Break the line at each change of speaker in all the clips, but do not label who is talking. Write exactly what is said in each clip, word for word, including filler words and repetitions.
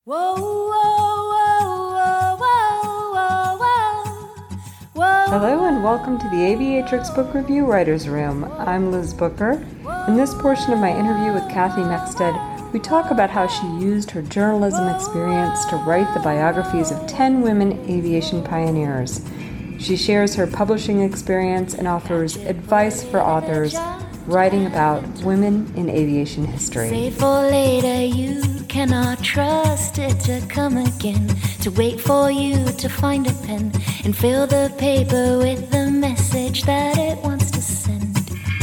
Whoa, whoa, whoa, whoa, whoa, whoa, whoa.
Hello and welcome to the Aviatrix Book Review Writers Room. I'm Liz Booker. In this portion of my interview with Kathy Mexted, we talk about how she used her journalism experience to write the biographies of ten women aviation pioneers. She shares her publishing experience and offers advice for authors writing about women in aviation history.
Save for later, you cannot trust it to come again, to wait for you to find a pen and fill the paper with the message that it wants to send.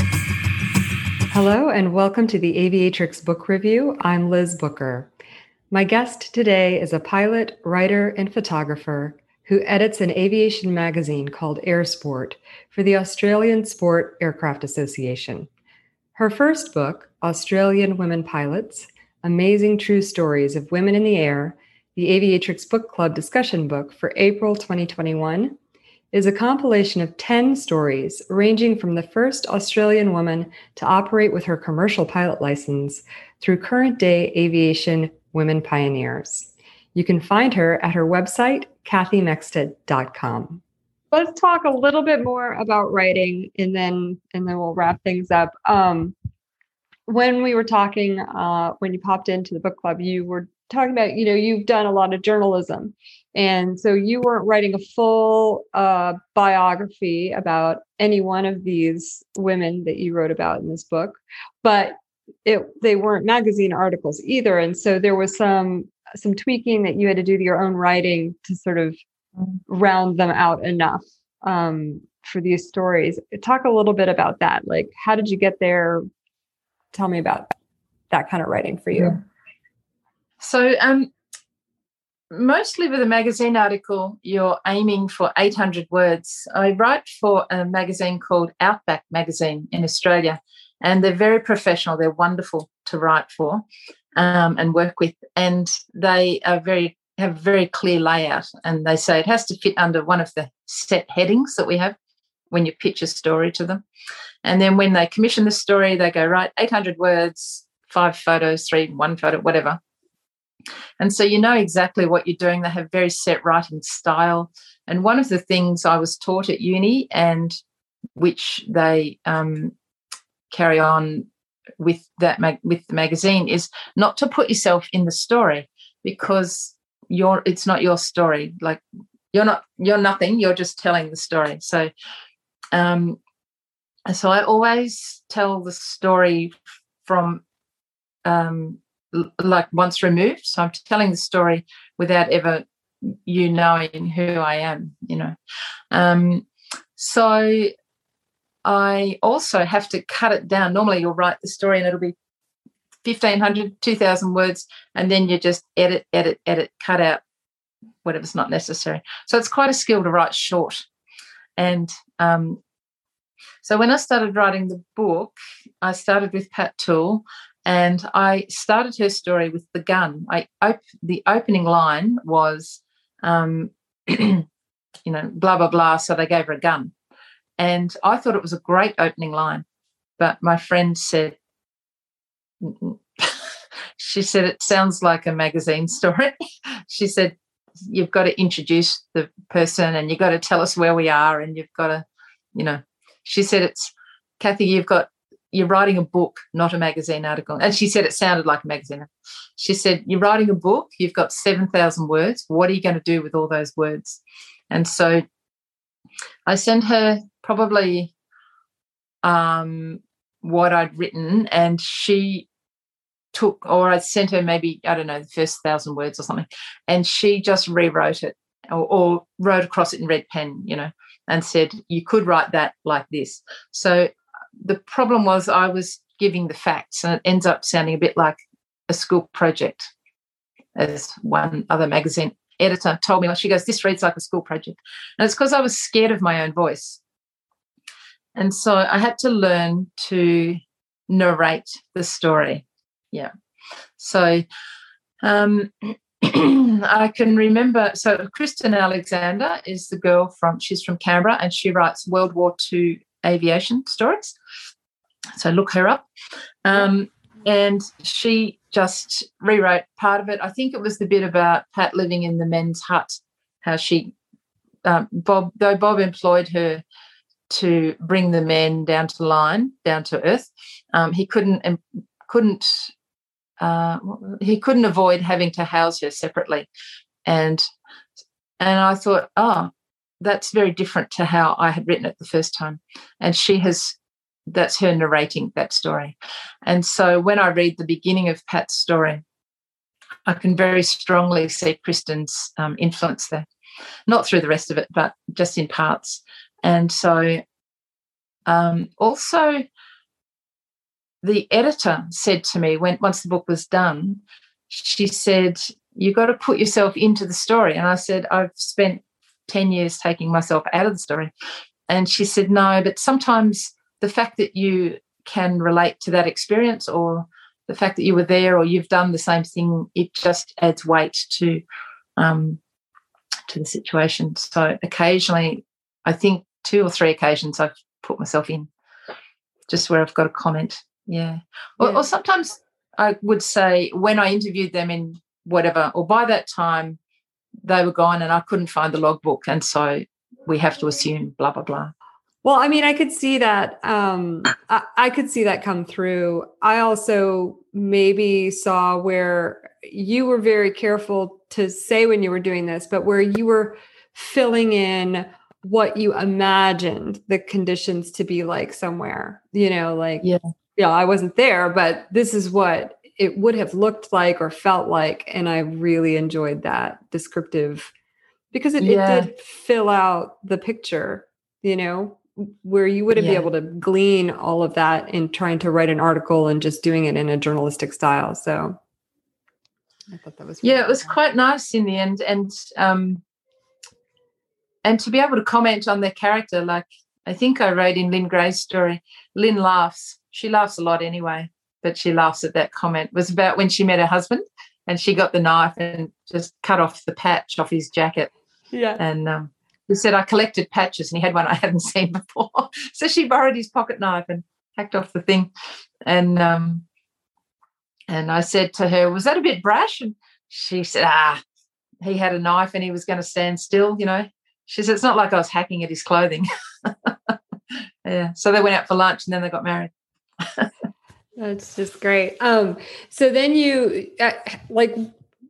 Hello and welcome to the Aviatrix Book Review. I'm Liz Booker. My guest today is a pilot, writer, and photographer who edits an aviation magazine called Air Sport for the Australian Sport Aircraft Association. Her first book, Australian Women Pilots, Amazing True Stories of Women in the Air, the Aviatrix Book Club discussion book for April twenty twenty-one, is a compilation of ten stories ranging from the first Australian woman to operate with her commercial pilot license through current-day aviation women pioneers. You can find her at her website, kathy mexted dot com. Let's talk a little bit more about writing, and then and then we'll wrap things up. Um, when we were talking, uh, when you popped into the book club, you were talking about, you know, you've done a lot of journalism, and so you weren't writing a full uh, biography about any one of these women that you wrote about in this book, but it they weren't magazine articles either, and so there was some some tweaking that you had to do to your own writing to sort of round them out enough um, for these stories. Talk a little bit about that. Like, how did you get there? Tell me about that kind of writing for you.
Yeah. So um, mostly with a magazine article, you're aiming for eight hundred words. I write for a magazine called Outback Magazine in Australia, and they're very professional. They're wonderful to write for um, and work with, and they are very have a very clear layout, and they say it has to fit under one of the set headings that we have when you pitch a story to them. And then when they commission the story, they go, right, eight hundred words, five photos, three, one photo, whatever. And so you know exactly what you're doing. They have very set writing style. And one of the things I was taught at uni, and which they um, carry on with that mag- with the magazine, is not to put yourself in the story, because You're, it's not your story. Like you're not, you're nothing. You're just telling the story. So, um, so I always tell the story from, um, l- like once removed. So I'm telling the story without ever you knowing who I am. You know, um, so I also have to cut it down. Normally, you'll write the story and it'll be fifteen hundred, two thousand words, and then you just edit, edit, edit, cut out whatever's not necessary. So it's quite a skill to write short. And um, so when I started writing the book, I started with Pat Toole, and I started her story with the gun. I op- The opening line was, um, you know, blah, blah, blah, so they gave her a gun. And I thought it was a great opening line, but my friend said, she said, it sounds like a magazine story. She said, you've got to introduce the person and you've got to tell us where we are, and you've got to, you know, she said, it's, Kathy, you've got, you're writing a book, not a magazine article. And she said it sounded like a magazine. She said, you're writing a book, you've got seven thousand words. What are you going to do with all those words? And so I sent her probably um, what I'd written, and she took, or I sent her maybe, I don't know, the first thousand words or something, and she just rewrote it or, or wrote across it in red pen, you know, and said, you could write that like this. So the problem was I was giving the facts, and it ends up sounding a bit like a school project, as one other magazine editor told me. She goes, this reads like a school project. And it's because I was scared of my own voice. And so I had to learn to narrate the story. Yeah. So um, I can remember, so Kristen Alexander is the girl from, she's from Canberra, and she writes World War Two aviation stories. So look her up. Um, and she just rewrote part of it. I think it was the bit about Pat living in the men's hut, how she, um, Bob, though Bob employed her to bring the men down to the line, down to earth, um, he couldn't couldn't uh, he couldn't avoid having to house her separately, and and I thought, oh, that's very different to how I had written it the first time, and she has. That's her narrating that story. And so when I read the beginning of Pat's story, I can very strongly see Kristen's um, influence there, not through the rest of it, but just in parts. And so um, also the editor said to me, when once the book was done, she said, you've got to put yourself into the story. And I said, I've spent ten years taking myself out of the story. And she said, no, but sometimes the fact that you can relate to that experience, or the fact that you were there, or you've done the same thing, it just adds weight to um, to the situation. So occasionally, I think two or three occasions I've put myself in, just where I've got a comment. Yeah. Or,
yeah.
or sometimes I would say when I interviewed them in whatever, or by that time they were gone and I couldn't find the logbook, and so we have to assume blah, blah, blah.
Well, I mean, I could see that. Um, I, I could see that come through. I also maybe saw where you were very careful to say when you were doing this, but where you were filling in what you imagined the conditions to be like somewhere, you know, like,
yeah,
yeah, I wasn't there, but this is what it would have looked like or felt like. And I really enjoyed that descriptive, because it,
yeah.
it did fill out the picture, you know, where you wouldn't
yeah.
be able to glean all of that in trying to write an article and just doing it in a journalistic style. So I thought that was really
yeah, it was
fun.
quite nice in the end. And um, and to be able to comment on their character, like I think I wrote in Lynn Gray's story, Lynn laughs. She laughs a lot anyway, but she laughs at that comment. It was about when she met her husband and she got the knife and just cut off the patch off his jacket.
Yeah.
And um, he said, I collected patches, and he had one I hadn't seen before. So she borrowed his pocket knife and hacked off the thing. And um, and I said to her, was that a bit brash? And she said, ah, he had a knife and he was going to stand still, you know. She said, it's not like I was hacking at his clothing. Yeah. So they went out for lunch and then they got married.
That's just great. Um, so then you, uh, like,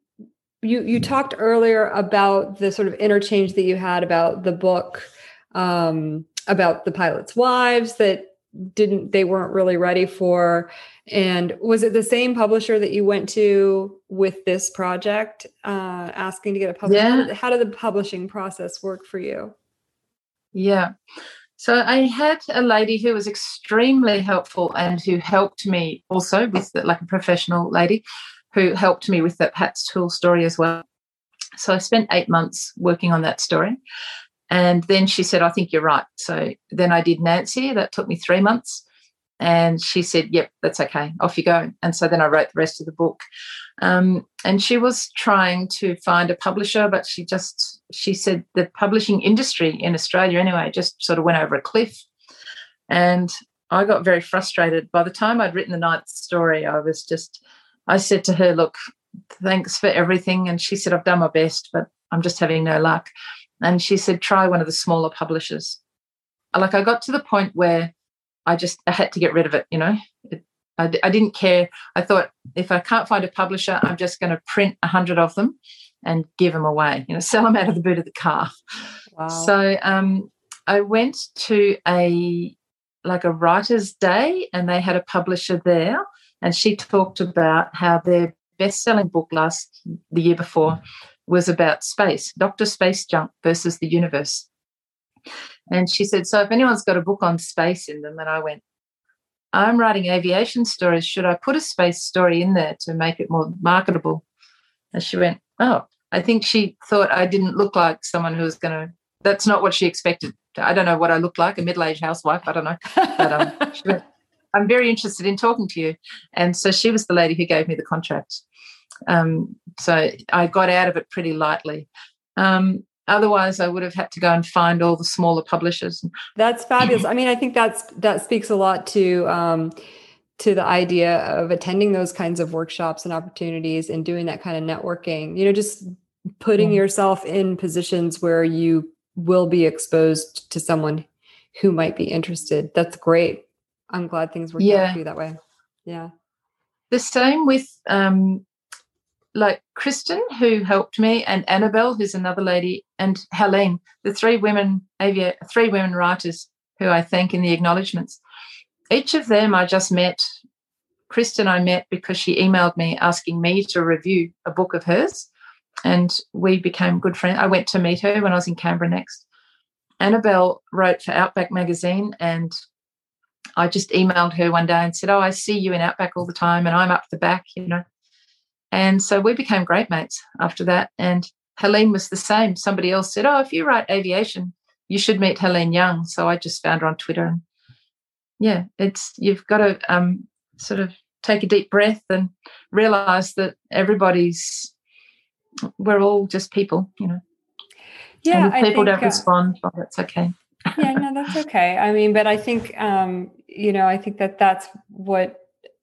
You you talked earlier about the sort of interchange that you had about the book, um, about the pilots' wives that didn't they weren't really ready for. And was it the same publisher that you went to with this project, uh, asking to get it published?
Yeah.
How did, how did the publishing process work for you?
Yeah. So I had a lady who was extremely helpful and who helped me also with the, like a professional lady, who helped me with that Pat's Tool story as well. So I spent eight months working on that story. And then she said, I think you're right. So then I did Nancy. That took me three months. And she said, yep, that's okay. Off you go. And so then I wrote the rest of the book. Um, and she was trying to find a publisher, but she just, she said the publishing industry in Australia anyway just sort of went over a cliff. And I got very frustrated. By the time I'd written the ninth story, I was just... I said to her, look, thanks for everything. And she said, I've done my best, but I'm just having no luck. And she said, try one of the smaller publishers. Like I got to the point where I just I had to get rid of it, you know. It, I, I didn't care. I thought if I can't find a publisher, I'm just going to print a hundred of them and give them away, you know, sell them out of the boot of the car.
Wow.
So um, I went to a like a writer's day and they had a publisher there. And she talked about how their best-selling book last the year before was about space, Doctor Space Junk versus the universe. And she said, so if anyone's got a book on space in them, and I went, I'm writing aviation stories. Should I put a space story in there to make it more marketable? And she went, oh, I think she thought I didn't look like someone who was going to, that's not what she expected. I don't know what I look like, a middle-aged housewife. I don't know. But um, she went, I'm very interested in talking to you. And so she was the lady who gave me the contract. Um, so I got out of it pretty lightly. Um, otherwise, I would have had to go and find all the smaller publishers.
That's fabulous. I mean, I think that's that speaks a lot to um, to the idea of attending those kinds of workshops and opportunities and doing that kind of networking, you know, just putting
Yeah.
yourself in positions where you will be exposed to someone who might be interested. That's great. I'm glad things worked out
Yeah.
for you that way. Yeah.
The same with um, like Kristen, who helped me, and Annabelle, who's another lady, and Helene, the three women, avia- three women writers who I thank in the acknowledgements. Each of them I just met. Kristen I met because she emailed me asking me to review a book of hers, and we became good friends. I went to meet her when I was in Canberra next. Annabelle wrote for Outback magazine, and I just emailed her one day and said, oh, I see you in Outback all the time and I'm up the back, you know. And so we became great mates after that. And Helene was the same. Somebody else said, oh, if you write aviation, you should meet Helene Young. So I just found her on Twitter. And, yeah, it's you've got to um, sort of take a deep breath and realise that everybody's – we're all just people, you know.
Yeah,
and if people
I think,
don't
uh,
respond, well, that's okay.
yeah, no, that's okay. I mean, but I think, um, you know, I think that that's what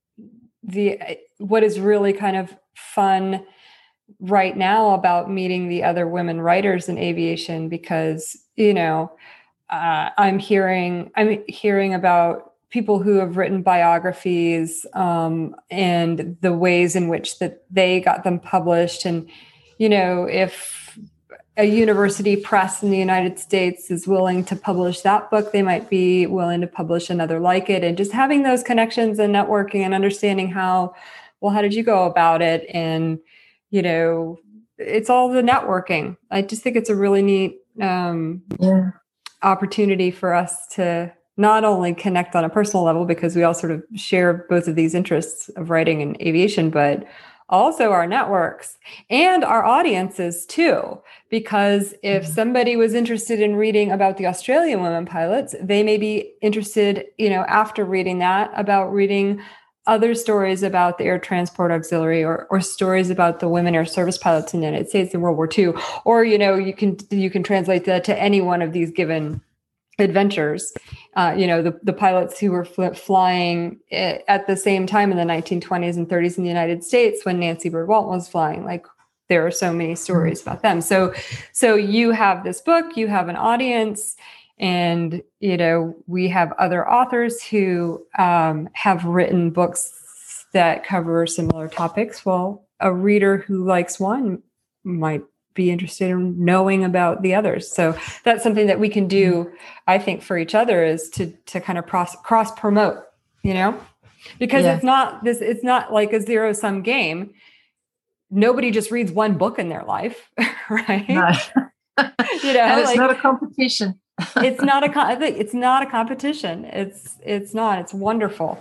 the, what is really kind of fun right now about meeting the other women writers in aviation, because, you know, uh, I'm hearing, I'm hearing about people who have written biographies um, and the ways in which that they got them published. And, you know, if a university press in the United States is willing to publish that book, they might be willing to publish another like it. And just having those connections and networking and understanding how, well, how did you go about it? And, you know, it's all the networking. I just think it's a really neat um,
yeah.
opportunity for us to not only connect on a personal level, because we all sort of share both of these interests of writing and aviation, but also our networks and our audiences too. Because if somebody was interested in reading about the Australian women pilots, they may be interested, you know, after reading that, about reading other stories about the Air Transport Auxiliary, or, or stories about the women air service pilots in the United States in World War Two. Or, you know, you can, you can translate that to any one of these given adventures. Uh, you know, the, the pilots who were fl- flying at the same time in the nineteen twenties and thirties in the United States when Nancy Bird Walton was flying. Like, there are so many stories about them. So, so you have this book, you have an audience, and, you know, we have other authors who um, have written books that cover similar topics. Well, a reader who likes one might be interested in knowing about the others. So that's something that we can do, I think, for each other, is to to kind of cross cross promote, you know, because
Yeah.
it's not this, it's not like a zero sum game. Nobody just reads one book in their life, right?
No.
You know,
and it's
like,
not a competition.
it's not a con- it's not a competition. It's it's not. It's wonderful.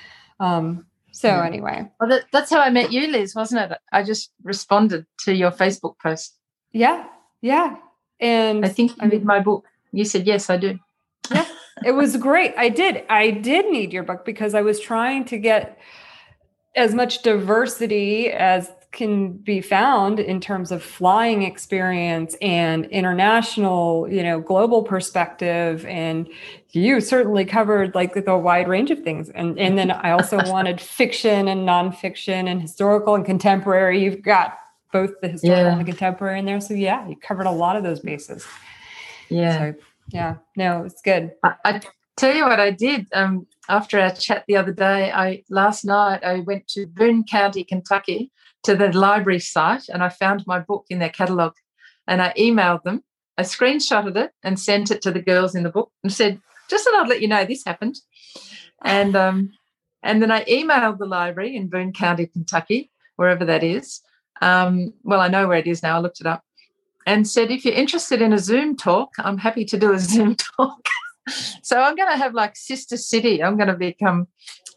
Um, so
Yeah.
anyway,
Well, that, that's how I met you, Liz, wasn't it? I just responded to your Facebook post.
yeah, yeah, and
I think you
I mean,
read my book. You said, yes, I do.
yeah, it was great. I did. I did need your book because I was trying to get as much diversity as can be found in terms of flying experience and international, you know, global perspective. And you certainly covered like the wide range of things. And, and then I also wanted fiction and nonfiction and historical and contemporary. You've got both the historical
Yeah.
and the contemporary in there. So yeah, you covered a lot of those bases.
Yeah.
So yeah, no, it's good.
I, I tell you what I did. Um, after our chat the other day, I last night I went to Boone County, Kentucky, to the library site, and I found my book in their catalogue, and I emailed them. I screenshotted it and sent it to the girls in the book and said, just thought I'd let you know this happened. And um, and then I emailed the library in Boone County, Kentucky, wherever that is. Um, well, I know where it is now. I looked it up, and said, if you're interested in a Zoom talk, I'm happy to do a Zoom talk. So I'm going to have like Sister City. I'm going to become...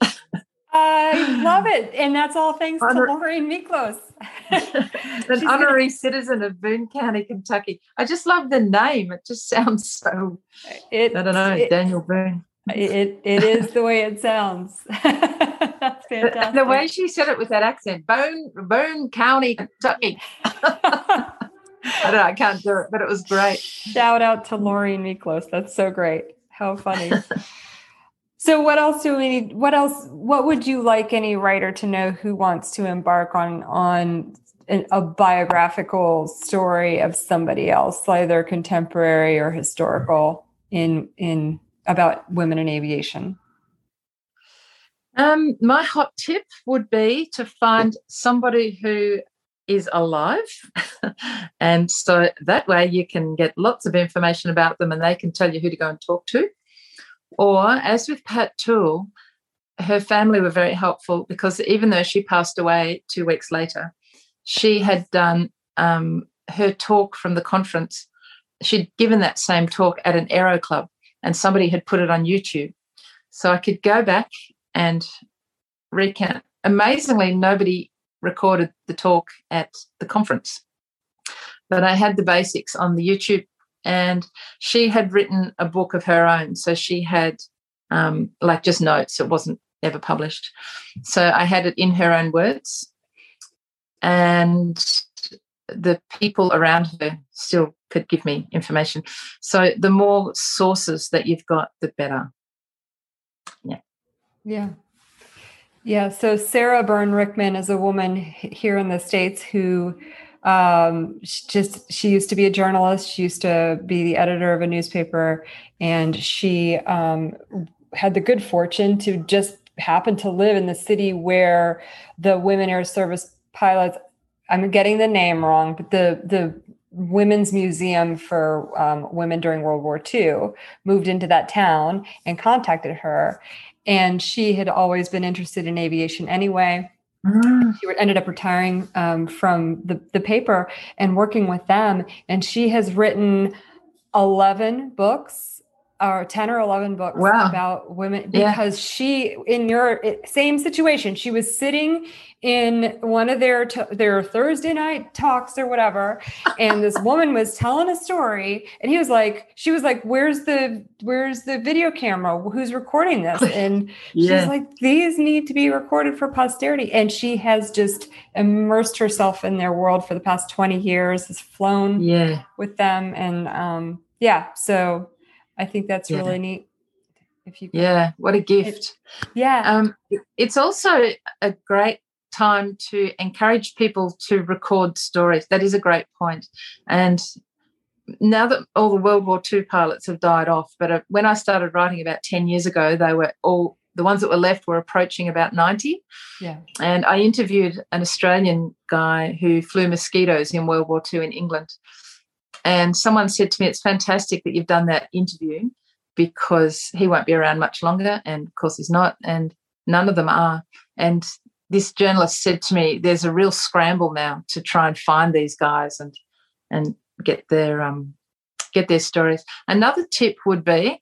I love it. And that's all thanks
Honor-
to Lorraine Miklos.
An honorary citizen of Boone County, Kentucky. I just love the name. It just sounds so,
it,
I don't know,
it,
Daniel Boone.
It It is the way it sounds. That's fantastic.
The, the way she said it with that accent, Boone, Boone County, Kentucky. I don't know, I can't do it, but it was great.
Shout out to Lorraine Miklos. That's so great. How funny. So what else do we need? What else, what would you like any writer to know who wants to embark on, on an, a biographical story of somebody else, either contemporary or historical in, in about women in aviation?
Um, my hot tip would be to find somebody who is alive. And so that way you can get lots of information about them and they can tell you who to go and talk to. Or, as with Pat Toole, her family were very helpful because even though she passed away two weeks later, she had done um, her talk from the conference. She'd given that same talk at an aero club and somebody had put it on YouTube. So I could go back and recount. Amazingly, nobody recorded the talk at the conference, but I had the basics on the YouTube. And she had written a book of her own. So she had um, like just notes. It wasn't ever published. So I had it in her own words. And the people around her still could give me information. So the more sources that you've got, the better. Yeah.
Yeah. Yeah. So Sarah Byrne Rickman is a woman here in the States who Um, she just, she used to be a journalist. She used to be the editor of a newspaper, and she um, had the good fortune to just happen to live in the city where the Women Air Service pilots, I'm getting the name wrong, but the, the Women's Museum for um, Women during World War Two moved into that town and contacted her. And she had always been interested in aviation anyway. She ended up retiring um, from the, the paper and working with them. And she has written eleven books or ten or eleven books
wow.
about women because yeah. she, in your same situation, she was sitting in one of their, t- their Thursday night talks or whatever. And this woman was telling a story and he was like, she was like, where's the, where's the video camera? Who's recording this? And yeah. she's like, these need to be recorded for posterity. And she has just immersed herself in their world for the past twenty years, has flown
yeah.
with them. And um, yeah, so I think that's yeah. really neat. If you,
yeah, what a gift.
It, yeah.
Um, it's also a great time to encourage people to record stories. That is a great point. And now that all the World War Two pilots have died off, but uh, when I started writing about ten years ago, they were all, the ones that were left were approaching about ninety.
Yeah.
And I interviewed an Australian guy who flew Mosquitoes in World War Two in England. And someone said to me, it's fantastic that you've done that interview because he won't be around much longer. And, of course, he's not. And none of them are. And this journalist said to me, there's a real scramble now to try and find these guys and and get their um get their stories. Another tip would be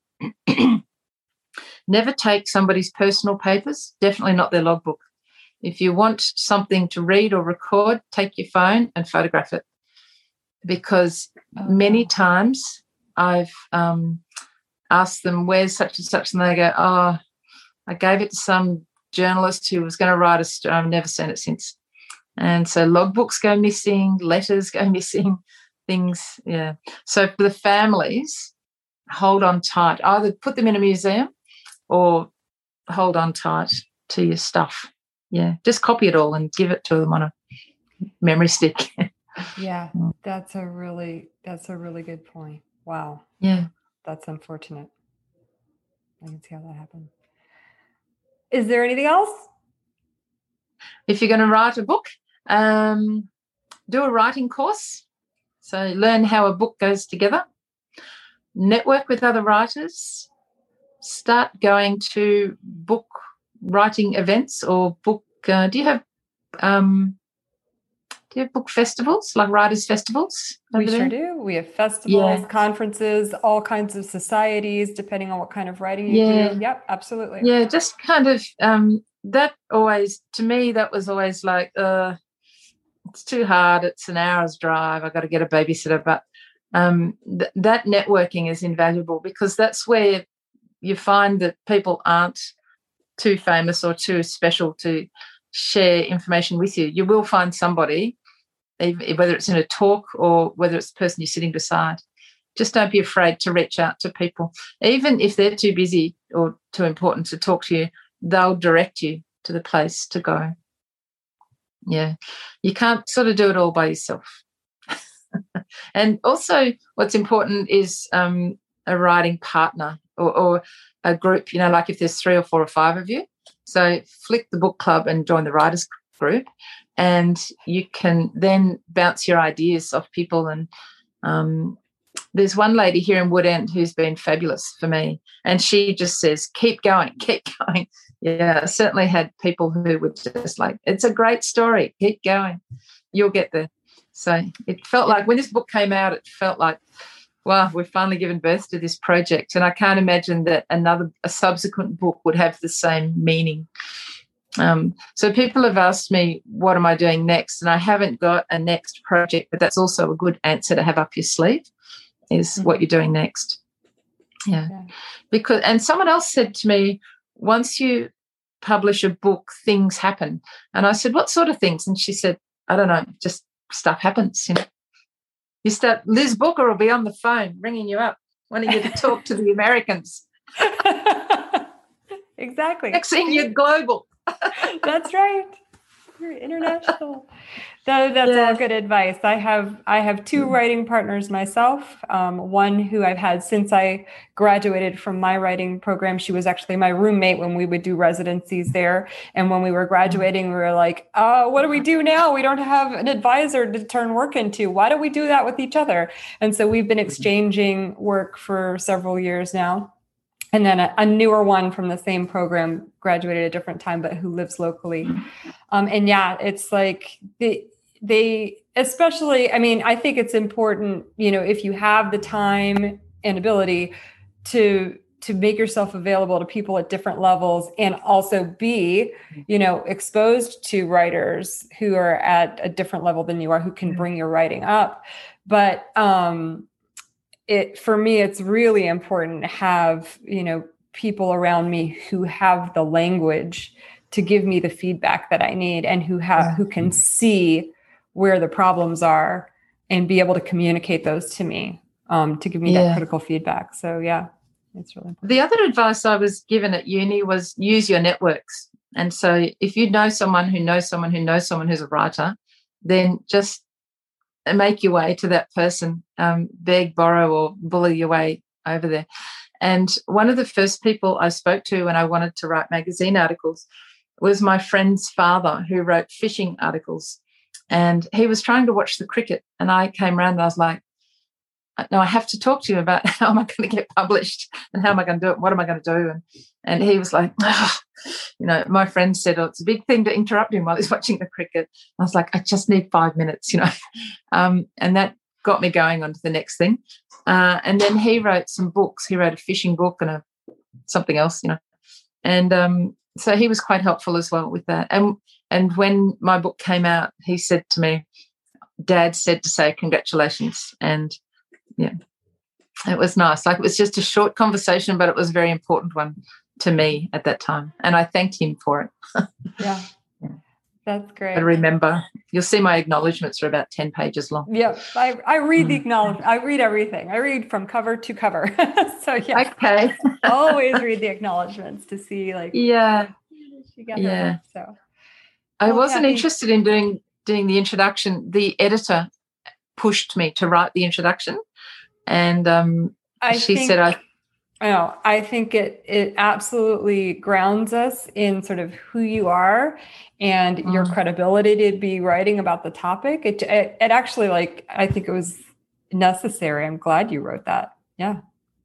never take somebody's personal papers, definitely not their logbook. If you want something to read or record, take your phone and photograph it. Because oh, many wow. times I've um, asked them, where's such and such? And they go, oh, I gave it to some journalist who was going to write a story. I've never seen it since. And so logbooks go missing, letters go missing, things, yeah. So for the families, hold on tight. Either put them in a museum or hold on tight to your stuff. Yeah, just copy it all and give it to them on a memory stick.
Yeah, that's a really that's a really good point. Wow.
Yeah.
That's unfortunate. I can see how that happened. Is there anything else?
If you're going to write a book, um, do a writing course. So learn how a book goes together. Network with other writers. Start going to book writing events or book. Uh, do you have um, do you have book festivals, like writers' festivals?
We sure do. We have festivals, yeah. conferences, all kinds of societies, depending on what kind of writing you
yeah.
do. Yep, absolutely.
Yeah, just kind of um, that always, to me, that was always like, uh, it's too hard. It's an hour's drive. I've got to get a babysitter. But um, th- that networking is invaluable because that's where you find that people aren't too famous or too special to share information with you. You will find somebody, whether it's in a talk or whether it's the person you're sitting beside. Just don't be afraid to reach out to people, even if they're too busy or too important to talk to you, they'll direct you to the place to go. Yeah, you can't sort of do it all by yourself. And also what's important is um, a writing partner or, or a group, you know, like if there's three or four or five of you. So flick the book club and join the writers group, and you can then bounce your ideas off people. And um, there's one lady here in Woodend who's been fabulous for me, and she just says, keep going, keep going. Yeah, I certainly had people who were just like, it's a great story, keep going, you'll get there. So it felt like when this book came out, it felt like, wow, we've finally given birth to this project. And I can't imagine that another, a subsequent book would have the same meaning. Um, so people have asked me, what am I doing next? And I haven't got a next project, but that's also a good answer to have up your sleeve, is mm-hmm. what you're doing next. Yeah. yeah. Because, and someone else said to me, once you publish a book, things happen. And I said, what sort of things? And she said, I don't know, just stuff happens, you know. You start, Liz Booker will be on the phone ringing you up, wanting you to talk to the Americans.
Exactly.
Next thing you're global.
That's right. You're international. So that's yeah. all good advice. I have I have two writing partners myself. Um, one who I've had since I graduated from my writing program. She was actually my roommate when we would do residencies there. And when we were graduating, we were like, oh, what do we do now? We don't have an advisor to turn work into. Why don't we do that with each other? And so we've been exchanging work for several years now. And then a, a newer one from the same program graduated at a different time, but who lives locally. Um, and yeah, it's like they, they, especially, I mean, I think it's important, you know, if you have the time and ability to, to make yourself available to people at different levels, and also be, you know, exposed to writers who are at a different level than you are, who can bring your writing up. But, um, It for me, it's really important to have, you know, people around me who have the language to give me the feedback that I need, and who have who can see where the problems are and be able to communicate those to me, um, to give me yeah. that critical feedback. So yeah, it's really important.
The other advice I was given at uni was use your networks. And so if you know someone who knows someone who knows someone who's a writer, then just and make your way to that person, um, beg, borrow, or bully your way over there. And one of the first people I spoke to when I wanted to write magazine articles was my friend's father, who wrote fishing articles. And he was trying to watch the cricket. And I came around and I was like, no, I have to talk to you about how am I going to get published and how am I going to do it? What am I going to do? And and he was like, oh. you know, my friend said, oh, it's a big thing to interrupt him while he's watching the cricket. I was like, I just need five minutes, you know. Um, and that got me going on to the next thing. Uh, and then he wrote some books. He wrote a fishing book and a something else, you know. And um, so he was quite helpful as well with that. And and when my book came out, he said to me, Dad said to say congratulations. And yeah, it was nice. Like, it was just a short conversation, but it was a very important one to me at that time. And I thanked him for it.
yeah. yeah. That's great.
But remember, you'll see my acknowledgements are about ten pages long.
Yeah. I, I read the acknowledgement. I read everything. I read from cover to cover. So yeah.
Okay.
Always read the acknowledgements to see like,
yeah.
Yeah.
yeah.
So
I
well,
wasn't
yeah,
interested in doing, doing the introduction. The editor pushed me to write the introduction. And um,
I
she
think,
said, I,
I know, I think it, it absolutely grounds us in sort of who you are and mm. your credibility to be writing about the topic. It, it, it actually, like, I think it was necessary. I'm glad you wrote that. Yeah.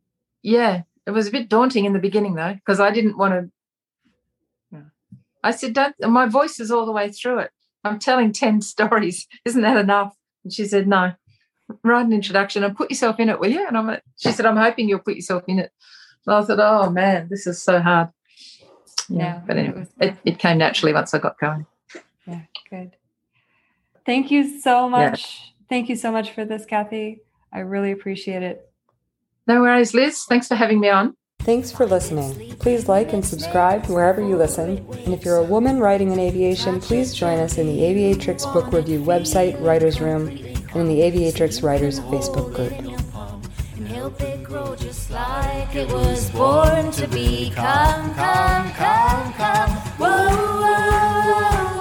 Yeah. It was a bit daunting in the beginning though, because I didn't want to, yeah. I said, don't, my voice is all the way through it. I'm telling ten stories. Isn't that enough? And she said, no. Write an introduction and put yourself in it, will you? And I'm like, she said, I'm hoping you'll put yourself in it. And I thought, oh man, this is so hard. Yeah, yeah but anyway, it, it, it came naturally once I got going.
Yeah, good. Thank you so much. Yeah. Thank you so much for this, Kathy. I really appreciate it.
No worries, Liz. Thanks for having me on.
Thanks for listening. Please like and subscribe wherever you listen. And if you're a woman writing in aviation, please join us in the Aviatrix Book Review website, Writer's Room, and in the Aviatrix Writers Facebook group.
real big roll, just like it was born to be. Come, come, come, come. Whoa, whoa, whoa.